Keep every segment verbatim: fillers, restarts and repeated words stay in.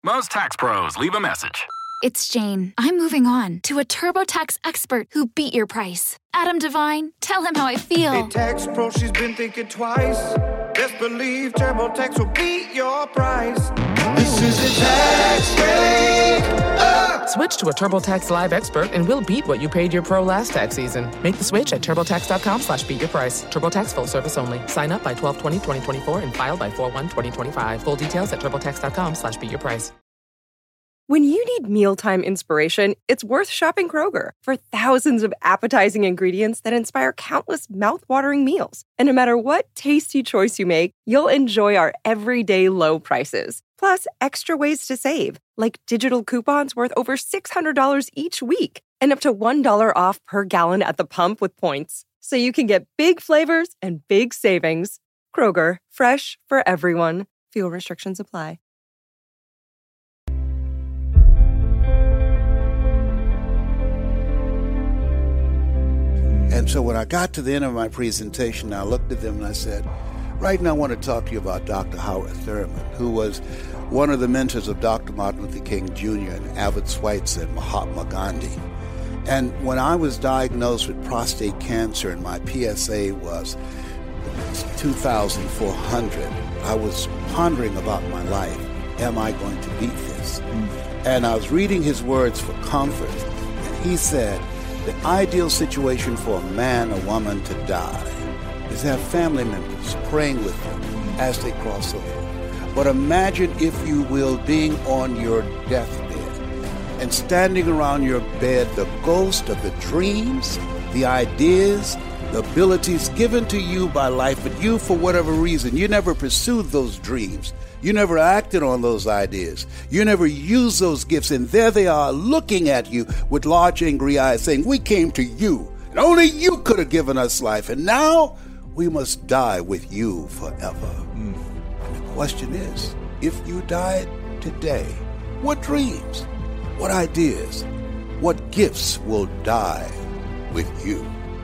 Most tax pros leave a message. It's Jane. I'm moving on to a TurboTax expert who beat your price. Adam Devine, tell him how I feel. Hey, tax pro, she's been thinking twice. Best believe TurboTax will beat your price. This is a tax break. Uh. Switch to a TurboTax Live expert and we'll beat what you paid your pro last tax season. Make the switch at TurboTax.com slash beat your price. TurboTax full service only. Sign up by twelve twenty twenty twenty-four and file by four one twenty twenty-five. Full details at TurboTax.com slash beat your price. When you need mealtime inspiration, it's worth shopping Kroger for thousands of appetizing ingredients that inspire countless mouthwatering meals. And no matter what tasty choice you make, you'll enjoy our everyday low prices. Plus, extra ways to save, like digital coupons worth over six hundred dollars each week and up to one dollar off per gallon at the pump with points. So you can get big flavors and big savings. Kroger, fresh for everyone. Fuel restrictions apply. And so when I got to the end of my presentation, I looked at them and I said, right now I want to talk to you about Doctor Howard Thurman, who was one of the mentors of Doctor Martin Luther King Junior and Albert Schweitzer and Mahatma Gandhi. And when I was diagnosed with prostate cancer and my P S A was two thousand four hundred, I was pondering about my life. Am I going to beat this? Mm-hmm. And I was reading his words for comfort. And he said, the ideal situation for a man or woman to die is to have family members praying with them as they cross over. But imagine, if you will, being on your deathbed and standing around your bed, the ghost of the dreams, the ideas, the abilities given to you by life, but you, for whatever reason, you never pursued those dreams. You never acted on those ideas. You never used those gifts. And there they are looking at you with large angry eyes saying, we came to you and only you could have given us life. And now we must die with you forever. Mm. And the question is, if you died today, what dreams, what ideas, what gifts will die with you?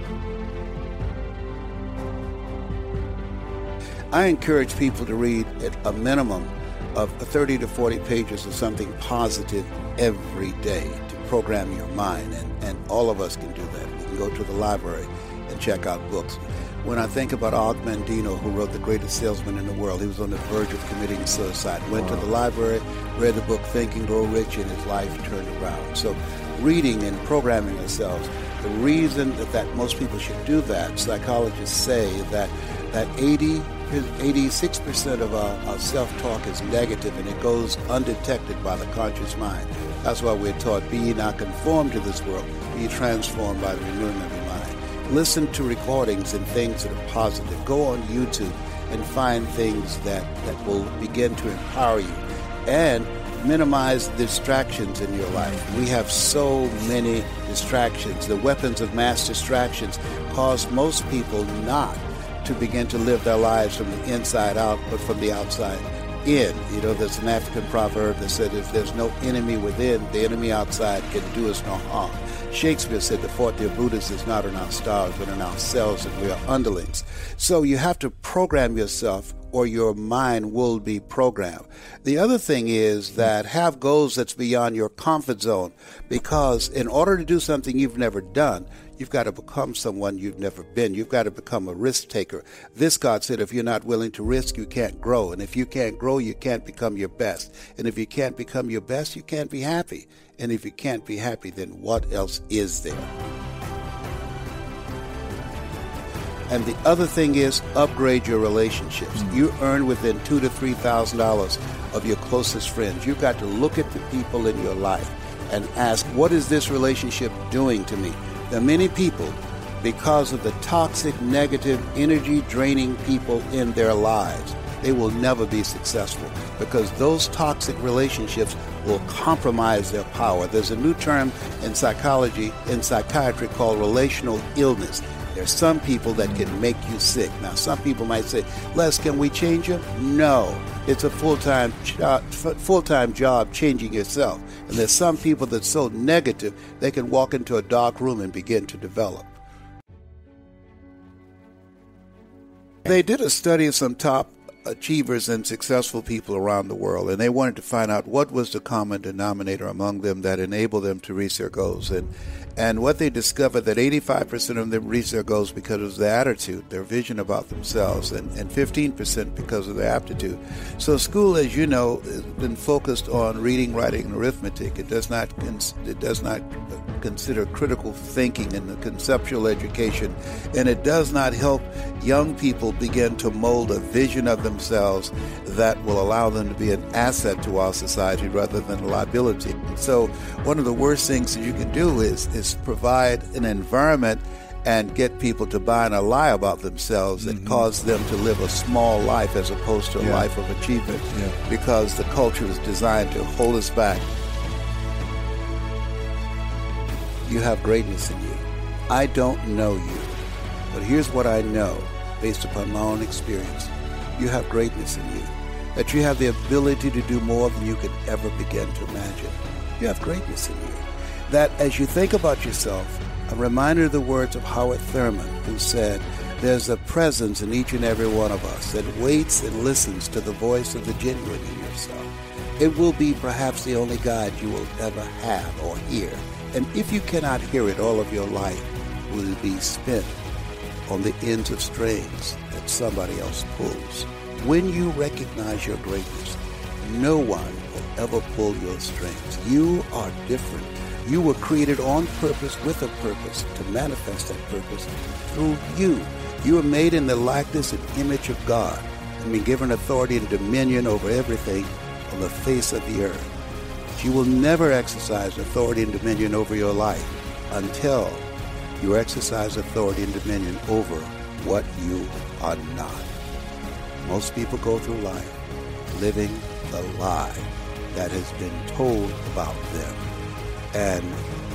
I encourage people to read at a minimum of thirty to forty pages of something positive every day to program your mind, and, and all of us can do that. We can go to the library and check out books. When I think about Og Mandino, who wrote The Greatest Salesman in the World, he was on the verge of committing suicide, went to the library, read the book Think and Grow Rich, and his life turned around. So reading and programming ourselves, the reason that, that most people should do that, psychologists say that that eighty eighty-six percent of our, our self-talk is negative, and it goes undetected by the conscious mind. That's why we're taught, be ye not conformed to this world, be transformed by the renewing of your mind. Listen to recordings and things that are positive. Go on YouTube and find things that, that will begin to empower you. And minimize the distractions in your life. We have so many distractions. The weapons of mass distractions cause most people not to begin to live their lives from the inside out, but from the outside in. You know, there's an African proverb that said, if there's no enemy within, the enemy outside can do us no harm. Shakespeare said the forte of Brutus is not in our stars, but in ourselves, and we are underlings. So you have to program yourself, or your mind will be programmed. The other thing is that have goals that's beyond your comfort zone, because in order to do something you've never done, you've got to become someone you've never been. You've got to become a risk taker. This God said, if you're not willing to risk, you can't grow. And if you can't grow, you can't become your best. And if you can't become your best, you can't be happy. And if you can't be happy, then what else is there? And the other thing is upgrade your relationships. Mm-hmm. You earn within two to three thousand dollars of your closest friends. You've got to look at the people in your life and ask, what is this relationship doing to me? There are many people, because of the toxic, negative, energy-draining people in their lives, they will never be successful, because those toxic relationships will compromise their power. There's a new term in psychology, in psychiatry, called relational illness. There's some people that can make you sick. Now, some people might say, Les, can we change them? No. It's a full-time job, full-time job changing yourself. And there's some people that's so negative, they can walk into a dark room and begin to develop. They did a study of some top achievers and successful people around the world, and they wanted to find out what was the common denominator among them that enabled them to reach their goals. And and what they discovered, that eighty-five percent of them reached their goals because of their attitude, their vision about themselves, and, and fifteen percent because of their aptitude. So school, as you know, has been focused on reading, writing, and arithmetic. It does not it does not consider critical thinking and the conceptual education, and it does not help young people begin to mold a vision of themselves that will allow them to be an asset to our society rather than a liability. And so one of the worst things that you can do is, is provide an environment and get people to buy in a lie about themselves that mm-hmm. cause them to live a small life as opposed to a yeah. life of achievement yeah. because the culture is designed to hold us back. You have greatness in you. I don't know you, but here's what I know based upon my own experience. You have greatness in you, that you have the ability to do more than you could ever begin to imagine. You have greatness in you, that as you think about yourself, a reminder of the words of Howard Thurman, who said, there's a presence in each and every one of us that waits and listens to the voice of the genuine in yourself. It will be perhaps the only guide you will ever have or hear. And if you cannot hear it, all of your life will be spent on the ends of strings that somebody else pulls. When you recognize your greatness, no one will ever pull your strings. You are different. You were created on purpose with a purpose to manifest that purpose through you. You were made in the likeness and image of God and been given authority and dominion over everything on the face of the earth. You will never exercise authority and dominion over your life until you exercise authority and dominion over what you are not. Most people go through life living the lie that has been told about them. And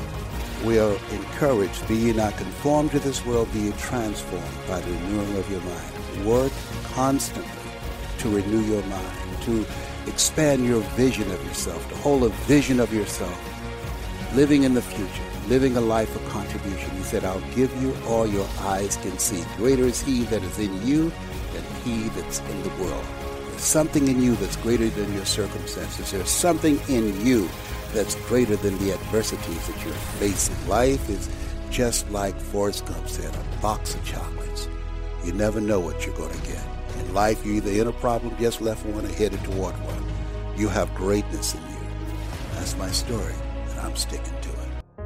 we are encouraged, be ye not conformed to this world, be ye transformed by the renewing of your mind. Work constantly to renew your mind, to expand your vision of yourself, to hold a vision of yourself, living in the future, living a life of contribution. He said, I'll give you all your eyes can see. Greater is he that is in you than he that's in the world. There's something in you that's greater than your circumstances. There's something in you that's greater than the adversities that you're facing. Life is just like Forrest Gump said, a box of chocolates. You never know what you're going to get. In life, you're either in a problem, just left one, or headed toward one. You have greatness in you. That's my story, and I'm sticking to it.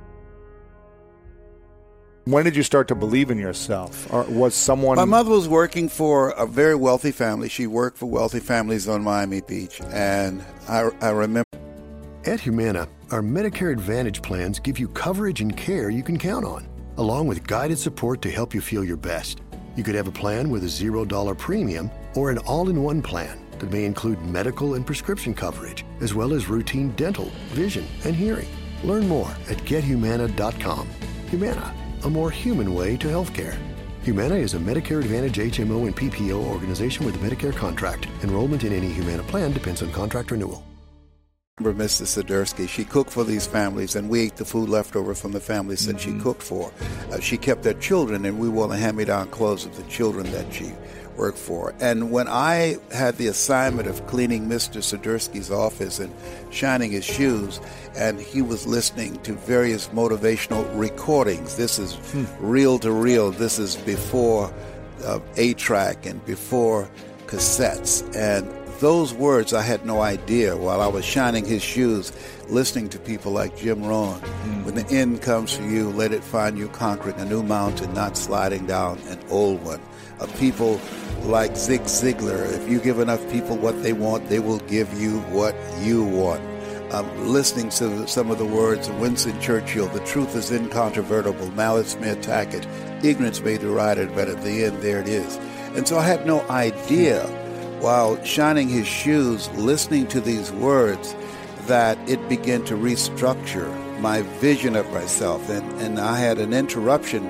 When did you start to believe in yourself? Or was someone... My mother was working for a very wealthy family. She worked for wealthy families on Miami Beach, and I, I remember... At Humana, our Medicare Advantage plans give you coverage and care you can count on, along with guided support to help you feel your best. You could have a plan with a zero dollar premium or an all-in-one plan that may include medical and prescription coverage, as well as routine dental, vision, and hearing. Learn more at get humana dot com. Humana, a more human way to healthcare. Humana is a Medicare Advantage H M O and P P O organization with a Medicare contract. Enrollment in any Humana plan depends on contract renewal. Remember Missus Swiderski. She cooked for these families, and we ate the food left over from the families that mm-hmm. she cooked for. Uh, she kept their children, and we wore the hand-me-down clothes of the children that she worked for. And when I had the assignment of cleaning Mister Swiderski's office and shining his shoes, and he was listening to various motivational recordings. This is hmm. reel to reel. This is before uh, eight-track and before cassettes. And those words, I had no idea while I was shining his shoes, listening to people like Jim Rohn. Mm. When the end comes for you, let it find you conquering a new mountain, not sliding down an old one. Of people like Zig Ziglar, if you give enough people what they want, they will give you what you want. Um, listening to some of the words of Winston Churchill, the truth is incontrovertible, malice may attack it, ignorance may deride it, but at the end, there it is. And so I had no idea, while shining his shoes, listening to these words, that it began to restructure my vision of myself. And, and I had an interruption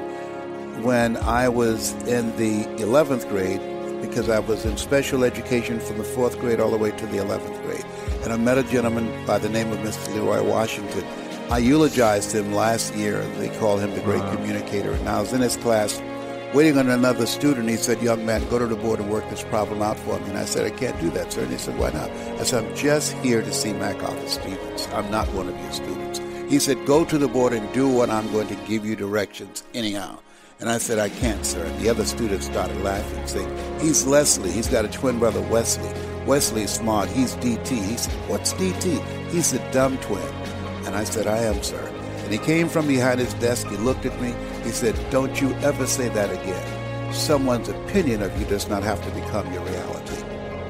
when I was in the eleventh grade, because I was in special education from the fourth grade all the way to the eleventh grade. And I met a gentleman by the name of Mister Leroy Washington. I eulogized him last year. They call him the great communicator. And I was in his class waiting on another student. He said, young man, go to the board and work this problem out for me. And I said, I can't do that, sir. And he said, why not? I said, I'm just here to see MacArthur Stevens. I'm not one of your students. He said, go to the board and do what I'm going to give you directions anyhow. And I said, I can't, sir. And the other students started laughing, saying, he's Leslie. He's got a twin brother, Wesley. Wesley's smart. He's D T. He said, what's D T? He's a dumb twin. And I said, I am, sir. And he came from behind his desk. He looked at me. He said, don't you ever say that again. Someone's opinion of you does not have to become your reality.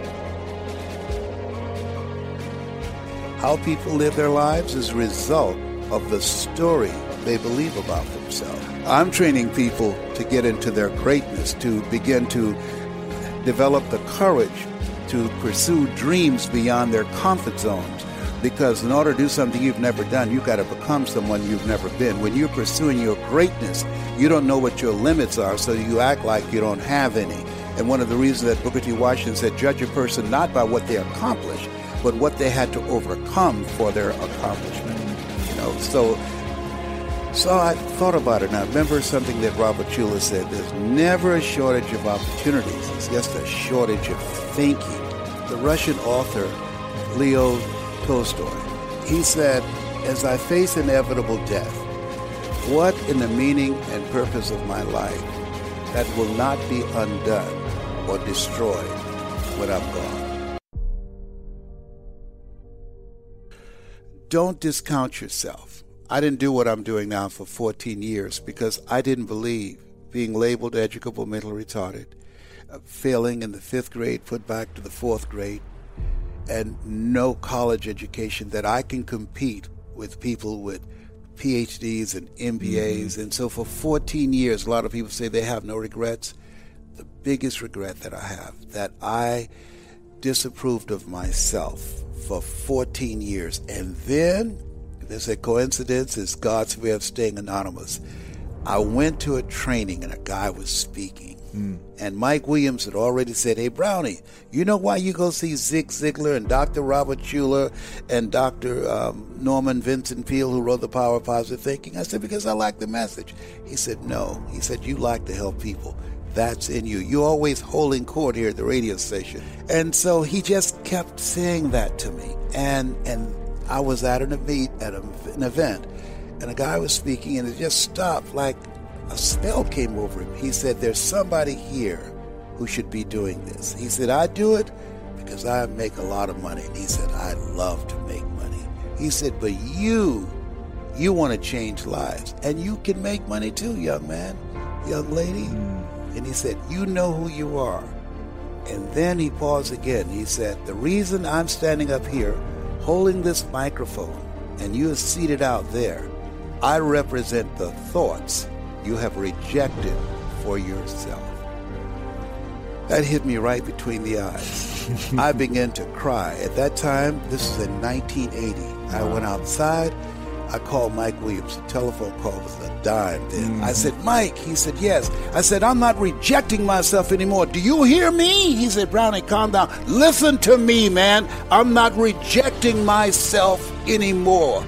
How people live their lives is a result of the story they believe about themselves. I'm training people to get into their greatness, to begin to develop the courage to pursue dreams beyond their comfort zones. Because in order to do something you've never done, you've got to become someone you've never been. When you're pursuing your greatness, you don't know what your limits are, so you act like you don't have any. And one of the reasons that Booker T. Washington said, judge a person not by what they accomplish, but what they had to overcome for their accomplishment. You know, so so I thought about it, and I remember something that Robert Schuller said, there's never a shortage of opportunities, it's just a shortage of thinking. The Russian author, Leo Tolstoy, he said, as I face inevitable death, what in the meaning and purpose of my life that will not be undone or destroyed when I'm gone? Don't discount yourself. I didn't do what I'm doing now for fourteen years because I didn't believe being labeled educable mentally retarded, uh, failing in the fifth grade, put back to the fourth grade, and no college education, that I can compete with people with P H Ds and M B As. Mm-hmm. And so for fourteen years, a lot of people say they have no regrets. The biggest regret that I have, that I disapproved of myself for fourteen years. And then, there's a coincidence, it's God's way of staying anonymous. I went to a training and a guy was speaking. Mm. And Mike Williams had already said, hey, Brownie, you know why you go see Zig Ziglar and Doctor Robert Schuller and Doctor Um, Norman Vincent Peale, who wrote The Power of Positive Thinking? I said, because I like the message. He said, no. He said, you like to help people. That's in you. You're always holding court here at the radio station. And so he just kept saying that to me. And and I was at an event, at an event, and a guy was speaking, and it just stopped like a spell came over him. He said, there's somebody here who should be doing this. He said, I do it because I make a lot of money. And he said, I love to make money. He said, but you, you want to change lives. And you can make money too, young man, young lady. Mm. And he said, you know who you are. And then he paused again. He said, the reason I'm standing up here holding this microphone and you are seated out there, I represent the thoughts you have rejected for yourself. That hit me right between the eyes. I began to cry. At that time, this was in nineteen eighty. I went outside. I called Mike Williams. The telephone call was a dime then. Mm-hmm. I said, Mike. He said, yes. I said, I'm not rejecting myself anymore. Do you hear me? He said, Brownie, calm down. Listen to me, man. I'm not rejecting myself anymore.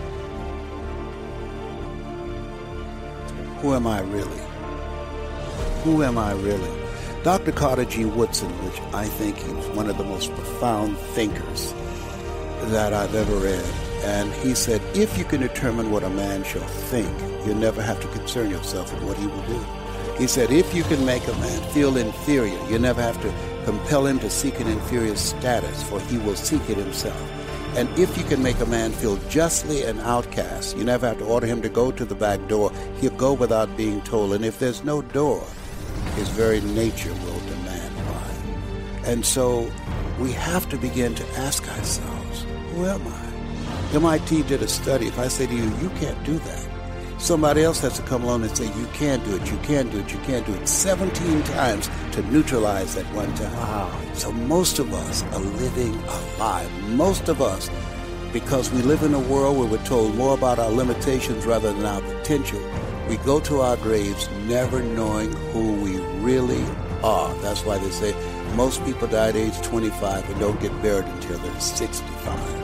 Who am I really? Who am I really? Doctor Carter G. Woodson, which I think he's one of the most profound thinkers that I've ever read. And he said, if you can determine what a man shall think, you'll never have to concern yourself with what he will do. He said, if you can make a man feel inferior, you never have to compel him to seek an inferior status, for he will seek it himself. And if you can make a man feel justly an outcast, you never have to order him to go to the back door. He'll go without being told. And if there's no door, his very nature will demand why. And so we have to begin to ask ourselves, who am I? M I T did a study. If I say to you, you can't do that, somebody else has to come along and say, you can do it, you can do it, you can do it, seventeen times to neutralize that one time. Wow. So most of us are living a lie. Most of us, because we live in a world where we're told more about our limitations rather than our potential, we go to our graves never knowing who we really are. That's why they say most people die at age twenty-five and don't get buried until they're sixty-five.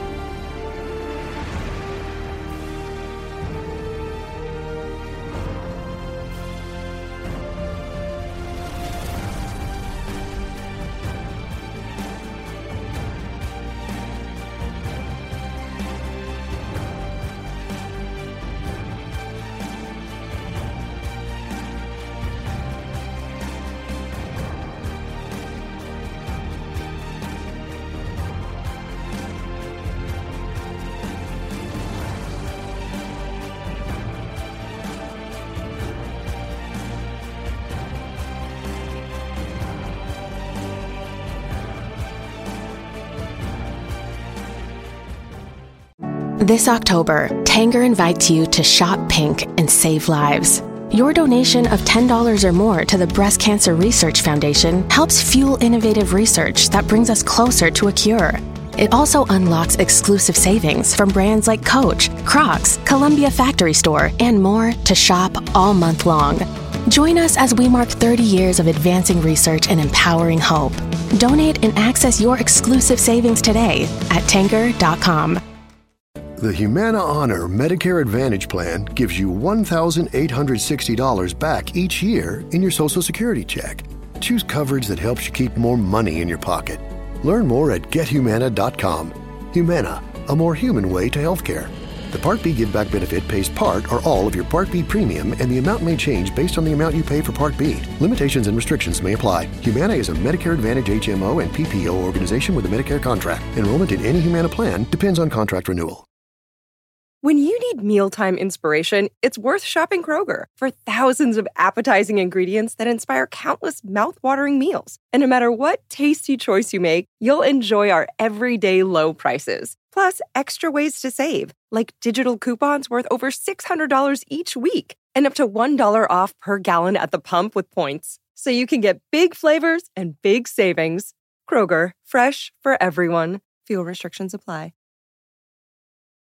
This October, Tanger invites you to shop pink and save lives. Your donation of ten dollars or more to the Breast Cancer Research Foundation helps fuel innovative research that brings us closer to a cure. It also unlocks exclusive savings from brands like Coach, Crocs, Columbia Factory Store, and more to shop all month long. Join us as we mark thirty years of advancing research and empowering hope. Donate and access your exclusive savings today at Tanger dot com. The Humana Honor Medicare Advantage Plan gives you one thousand eight hundred sixty dollars back each year in your Social Security check. Choose coverage that helps you keep more money in your pocket. Learn more at get humana dot com. Humana, a more human way to healthcare. The Part B Give Back benefit pays part or all of your Part B premium, and the amount may change based on the amount you pay for Part B. Limitations and restrictions may apply. Humana is a Medicare Advantage H M O and P P O organization with a Medicare contract. Enrollment in any Humana plan depends on contract renewal. When you need mealtime inspiration, it's worth shopping Kroger for thousands of appetizing ingredients that inspire countless mouth-watering meals. And no matter what tasty choice you make, you'll enjoy our everyday low prices. Plus, extra ways to save, like digital coupons worth over six hundred dollars each week and up to one dollar off per gallon at the pump with points. So you can get big flavors and big savings. Kroger, fresh for everyone. Fuel restrictions apply.